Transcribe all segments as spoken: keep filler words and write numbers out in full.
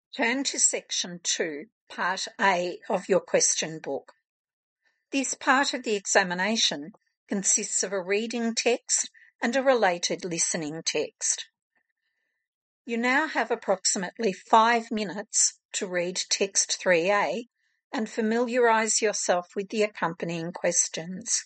Turn to section two, part A of your question book. This part of the examination consists of a reading text and a related listening text. You now have approximately five minutes to read text three A and familiarise yourself with the accompanying questions.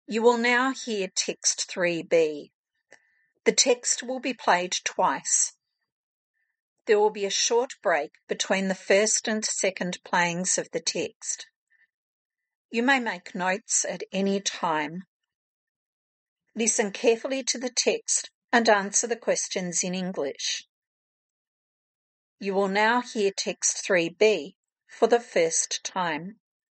You will now hear text three B. The text will be played twice. There will be a short break between the first and second playings of the text. You may make notes at any time. Listen carefully to the text and answer the questions in English. You will now hear text three B for the first time.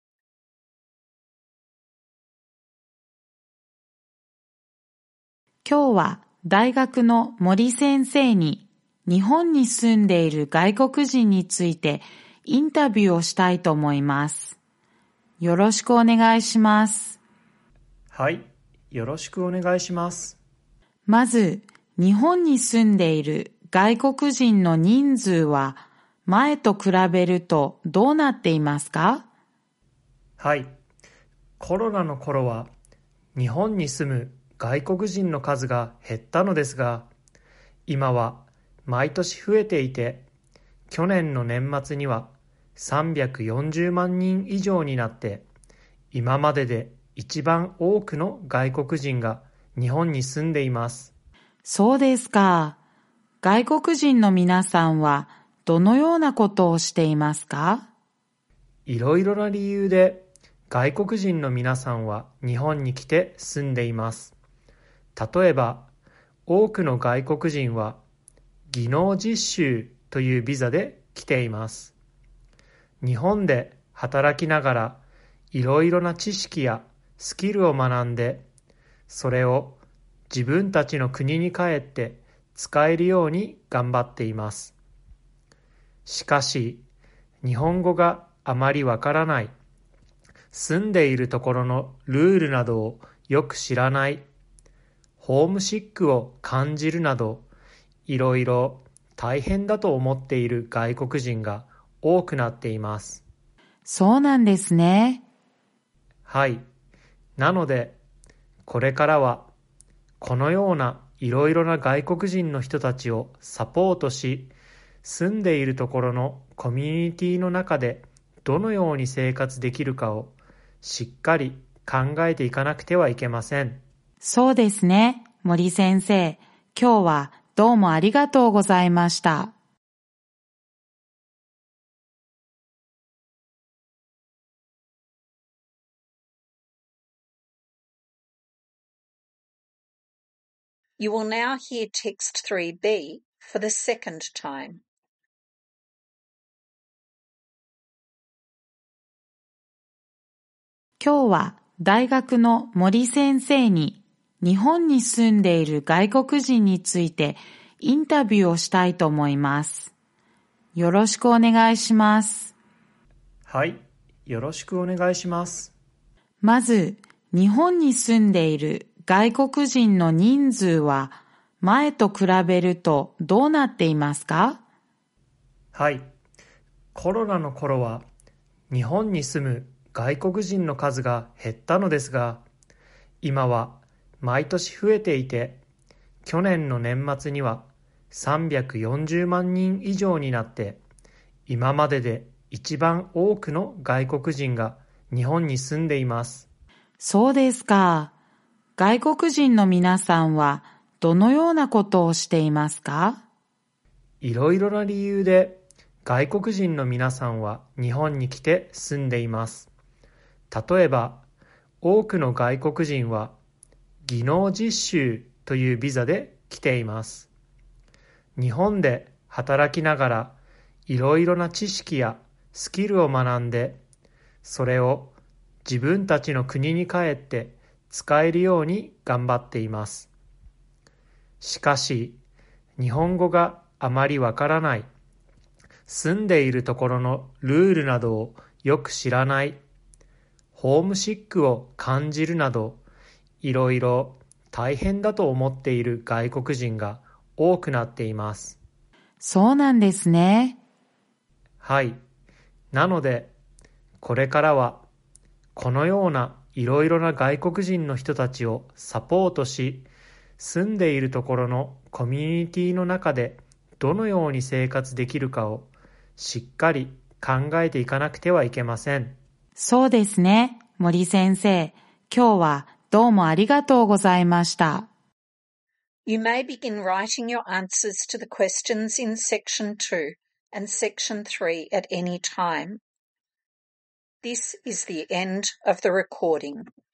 今日は大学の森先生に日本に住んでいる外国人についてインタビューをしたいと思います。よろしくお願いします。 はい、よろしくお願いします。 まず、日本に住んでいる外国人の人数は前と比べるとどうなっていますか？ はい、コロナの頃は日本に住む外国人の数が減ったのですが、今は毎年増えていて、去年の年末にはさんびゃくよんじゅうまんにん以上になって、今までで一番多くの外国人が日本に住んでいます。 そうですか。外国人の皆さんはどのようなことをしていますか？ いろいろな理由で外国人の皆さんは日本に来て住んでいます。例えば、多くの外国人は技能実習というビザで来ています。日本で働きながらいろいろな知識やスキルを学んで、それを自分たちの国に帰って使えるように頑張っています。しかし、日本語があまりわからない、住んでいるところのルールなどをよく知らない、ホームシックを感じるなど、いろいろ大変だと思っている外国人が多くなっています。 そうなんですね。 はい。なので、これからは、このようないろいろな外国人の人たちをサポートし、住んでいるところのコミュニティの中でどのように生活できるかをしっかり考えていかなくてはいけません。 そうですね、森先生。今日はどうもありがとうございました。 You will now hear text three B for the second time. 今日は大学の森先生に日本に住んでいる外国人についてインタビューをしたいと思います。よろしくお願いします。 はい、よろしくお願いします。 まず、日本に住んでいる外国人の人数は前と比べるとどうなっていますか？ はい、コロナの頃は日本に住む外国人の数が減ったのですが、今は毎年増えていて、去年の年末にはさんびゃくよんじゅうまんにん以上になって、今までで一番多くの外国人が日本に住んでいます。 そうですか。外国人の皆さんはどのようなことをしていますか？ いろいろな理由で外国人の皆さんは日本に来て住んでいます。例えば、多くの外国人は技能実習というビザで来ています。日本で働きながらいろいろな知識やスキルを学んで、それを自分たちの国に帰って使えるように頑張っています。しかし、日本語があまりわからない、住んでいるところのルールなどをよく知らない、ホームシックを感じるなど、いろいろ大変だと思っている外国人が多くなっています。 そうなんですね。 はい。なので、これからは、このようないろいろな外国人の人たちをサポートし、住んでいるところのコミュニティの中でどのように生活できるかをしっかり考えていかなくてはいけません。 そうですね、森先生。今日はどうもありがとうございました。 You may begin writing your answers to the questions in Section two and Section three at any time. This is the end of the recording.